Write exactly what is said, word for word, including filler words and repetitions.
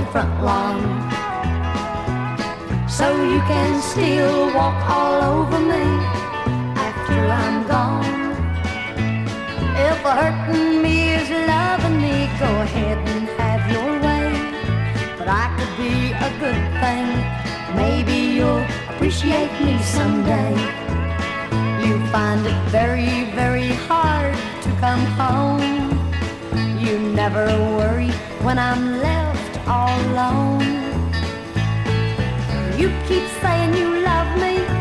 front lawn. So you can still walk all over me after I'm gone. If hurting me is loving me, go ahead and have your way. But I could be a good thing, maybe you'll appreciate me someday. You find it very, very hard to come home. You never worry when I'm left all alone. You keep saying you love me,